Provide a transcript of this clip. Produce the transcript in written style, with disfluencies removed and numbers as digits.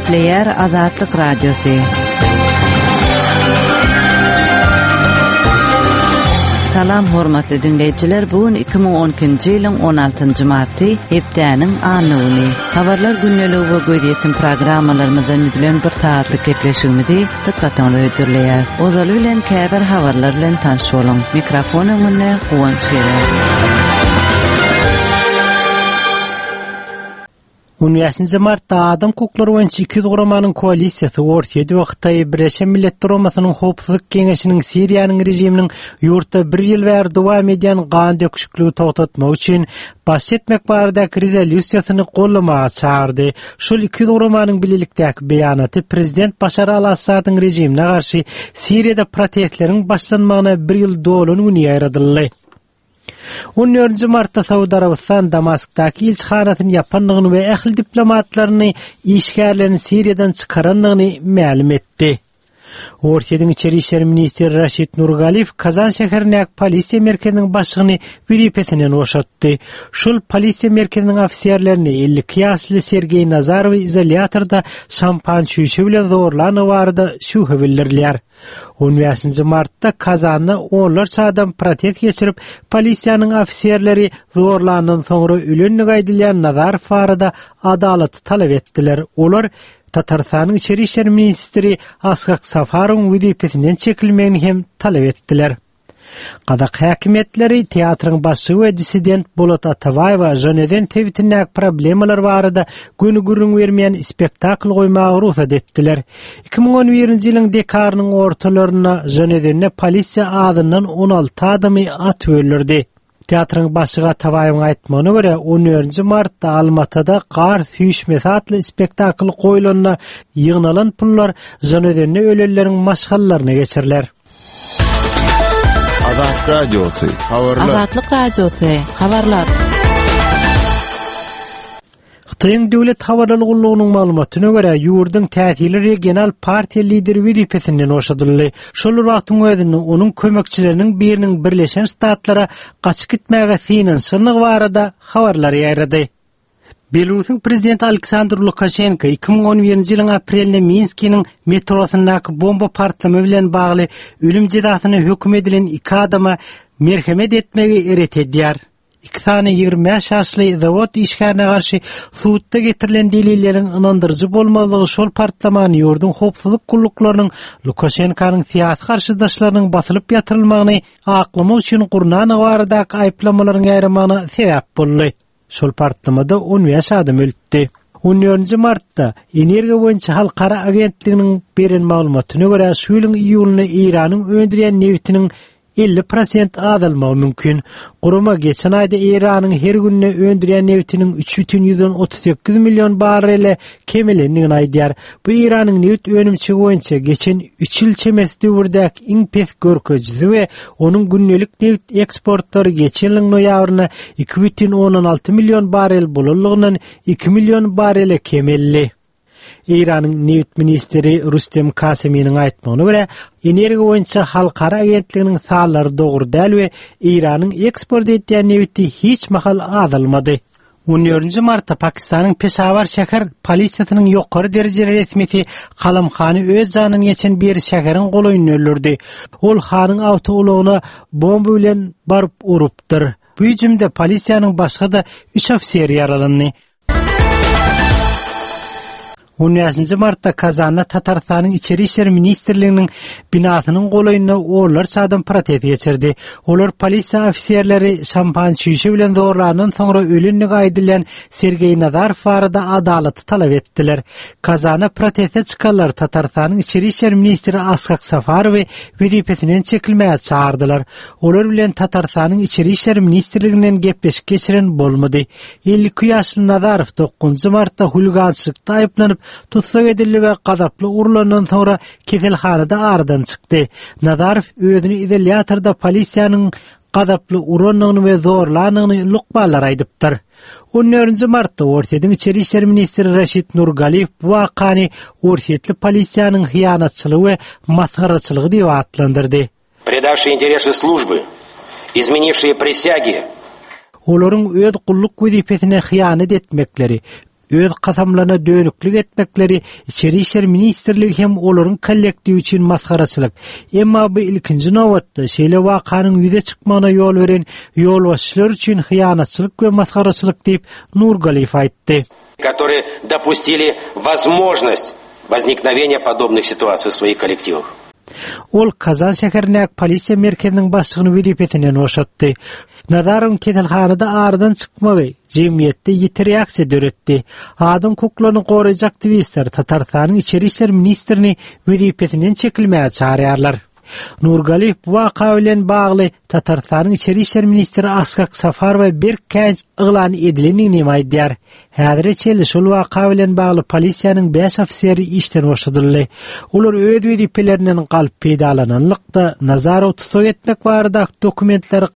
Gepleyer Azatlyk Radiosu. Salam hormatly dinleyijiler, bugün 2012-nji ýylyň 16-njy marty hepdäniň anyny. Habarlar günneligi we göýdýän programmalarymyzdan bilen bir saatlyk gepleşigimizi dikkatiňizde öýdürleýär. Ozaly bilen käbir habarlar bilen tanış boluň. Mikrofony menne Guwan Şerer. 17 martda Adam Hukukları boýunça 2 gurumanyň koalisiýasy ortaýdy wagtda Birleşen Milletler Uramasanyň Howpsuzlyk Keňeşiniň Siriýanyň rejiminiň ýurtda 1 ýyl bäri dowam edýän gan döküşikligi toxtatmak üçin baş etmek barada rezolýusiýasyny gollamaga çağırdy. Şol 2 gurumanyň bilelikdäki beýanaty prezident Başar al-Assadyň rejimine garşy Siriýada protestleriň başlanmagyna 1 ýyl dolany güni ýaradyldy. 14 martda Saudi Arabistan Damask'taki ilçhanatyny ýapanlygyny we ähli diplomatlaryny işgärlerini Siriýadan çykaranlygyny ma'lum etdi. Ortaýyň içeri işler ministri Raşid Nurgaliyev Kazan şäheriniň polisiýa merkeziniň başlygyny wezipetinden boşatdy. Şol polisiýa merkeziniň ofisiýerlerini 52 ýaşly Sergey Nazarow izolyatorda şampan şüşe bilen zorlany barada şühe bildirdiler. 15 martda Kazan'da onlarca adam protest geçirip polisiýanyň ofisiýerleri zorlandan soňra ölenlik aýdylýan Nazarow barada adalaty talap etdiler. Olar Tatarstanyň içeri işler ministri Asgak Safarowyň wezipetinden çekilmegini hem talap etdiler. Qadak häkimetleri teatryň başçy we dissident Bolat Atabayewa Jeneden tebitinde problemalar barada günü bermeýän spektakl goýmagy ruhsat etdiler. 2011-nji ýylyň dekabranyň ortalaryna Jenedenne polisiýa adyndan 16 adamy at öldürdi. Teatryň başçy Atabayewiň aýtmagyna görä 14 martda Almatyda gar süýşmesi atly spektakl goýulanyna ýygnalan pullar Jenedenne ölenleriň maşgallaryna geçiriler. Azatlyk Radiosu, habarlar. Azatlyk Radiosu, habarlar. Xitayň döwlet habarlalygynyň maglumatyna görä ýurdyň täsirli regional partiýa lideri wezipetinden boşadyldy. Şol wagtyň özünde onuň kömekçileriniň biriniň Birleşen Ştatlara gaçyp gitmäge synansynyň barada habarlar ýaýrady. Belarusyň prezidenti Aleksandr Lukashenko 2011-nji ýylyň aprelinde Minskiniň metrosyndaky bomba partlamy bilen bagly ölüm jazasyny hökm edilen 2 adama merhemet etmegi eret edýär. 2 sany 25 ýaşly zawod işgärine garşy suwtda getirilen delilleriň ynandyrjy bolmalygy şol partlamany ýurdun howpsuzlyk gulluklarının Lukashenkanyň siýasy garşydaşlarynyň basylyp ýatyrylmagyny aklamak üçin gurnan baradaky aýplamalaryň ýaýramagyna sebäp boldy. Şol partlamada 15 adam öldi. 14 martda Energiýa boýunça halkara agentliginiň beren maglumatyna görä şu ýylyň iýulynda Iranyň öndürýän neftiniň 50% azalmagy mümkin. Guruma geçen aýda Iranyň her gününe öndürýän neftiniň 3,38 million barrele kemelendigini aýdýar. Bu Iranyň neft önümçi boýunça geçen 3 ýyl çemesi döwürdäki iň pes görkezji we onuň günnelik neft eksportlary geçen ýylyň noýabryna 2,16 million barrel bolanlygyny 2 million barrele kemelli. İran'ın neft ministri Rustem Kasemiýiň aýtmagyna görä, energiýa boýunça halkara agentliginiň sallary dogry däl we Iranyň eksport etýän nefti hiç mahal azalmady. 14 martda Pakistanyň Peshawar şäher polisiýasynyň ýokary derejeli resmisi Qalam Khany öz janyny geçen bir şäheriň golaýyny öldürdi. Ol Khanyň awtogulagyna bomba bilen baryp urupdyr. Bu hüjümde polisiýanyň başga da 3 ofisier ýaralandy. 17 martda Kazan'da Tatarstanyň içeri işler ministrliginiň binasynyň golaýyna orlarça adam protest geçirdi. Olar polisiýa ofisiýerleri şampan şüşe bilen zorlanan soňra ölenlik aýdylýan Sergey Nazarow barada adalaty talap etdiler. Kazan'a proteste çykanlar Tatarstanyň içeri işler ministri Asgak Safarowy wezipetinden çekilmäge çağırdylar. Olar bilen Tatarstanyň içeri işler ministrliginden gepleşik geçiren bolmady. 52 ýaşly Nazarow 9 martda hulgançylykda aýyplanyp tutsak edildi we gazaply urulandan soňra keselhanada aradan çykdy. Nazarow özüni izolyatorda polisiýanyň gazaply uranyny we zorlanyny lukbalar aýdypdyr. 14 martda Ortaýyň içeri işler ministri Raşid Nurgaliyev bu wakany ortaýetli polisiýanyň hyýanatçylygy we masgaraçylygy diýip atlandyrdy. Предавшие интересы службы, изменившие присяги. Olaryň öz gulluk wezipesine hyýanet etmekleri, öz kasamlarına dönüklik etmekleri İçeri işler ministerligi hem olaryň kollektiw üçin maskaraçylyk. Emma bu ilkinji nowatda şeýle wakanyň ýüze çykmagyna ýol beren ýolbaşçylar üçin hyýanatçylyk we maskaraçylyk diýip Nurgaliýew aýtdy. Которые допустили возможность возникновения подобных ситуаций в своих коллективах. Ol Kazan şäherine polisiýa merkeziniň başlygyny wediýetinden oşatdy. Nazaryň ketelhanada aradan çykmagy jemgyýetde ýetir ýaksy döretdi. Adam hukuklaryny goraýjak aktivistler Tatarstanyň içeri işler ministrini wediýetinden çekilmäge çağırýarlar. Nurgaliýew bu waka bilen bagly Tatarstanyň içeri işler ministri Askak Safarowa bir käç yglan edilenini aýdýar. Häzirçe şol waka bilen bagly polisiýanyň 5 ofiseri işden boşadyldy. Olar öz wediýetlerinden galyp peýdalananlykda nazara tutup etmek barada dokumentleri